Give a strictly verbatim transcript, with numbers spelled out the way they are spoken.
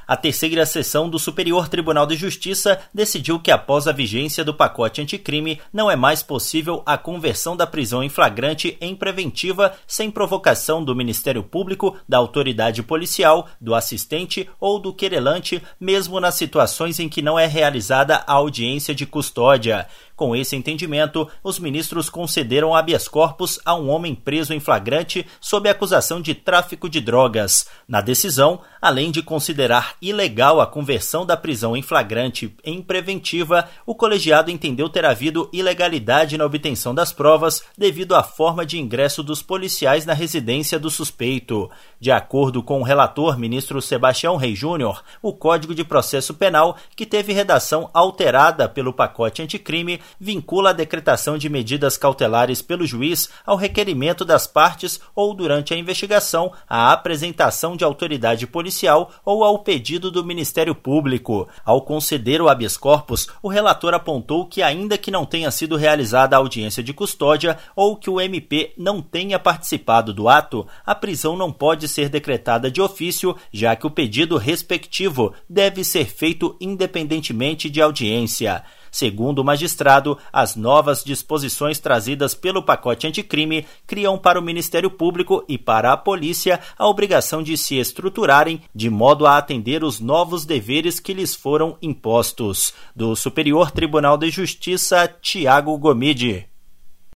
A terceira sessão do Superior Tribunal de Justiça decidiu que, após a vigência do pacote anticrime, não é mais possível a conversão da prisão em flagrante em preventiva sem provocação do Ministério Público, da autoridade policial, do assistente ou do querelante, mesmo nas situações em que não é realizada a audiência de custódia. Com esse entendimento, os ministros concederam habeas corpus a um homem preso em flagrante sob acusação de tráfico de drogas. Na decisão, além de considerar ilegal a conversão da prisão em flagrante em preventiva, o colegiado entendeu ter havido ilegalidade na obtenção das provas devido à forma de ingresso dos policiais na residência do suspeito. De acordo com o relator, ministro Sebastião Rey Júnior, o Código de Processo Penal, que teve redação alterada pelo pacote anticrime, vincula a decretação de medidas cautelares pelo juiz ao requerimento das partes ou, durante a investigação, à apresentação de autoridade policial ou ao pedido do Ministério Público. Ao conceder o habeas corpus, o relator apontou que, ainda que não tenha sido realizada a audiência de custódia ou que o M P não tenha participado do ato, a prisão não pode ser decretada de ofício, já que o pedido respectivo deve ser feito independentemente de audiência. Segundo o magistrado, as novas disposições trazidas pelo pacote anticrime criam para o Ministério Público e para a polícia a obrigação de se estruturarem de modo a atender os novos deveres que lhes foram impostos. Do Superior Tribunal de Justiça, Tiago Gomide.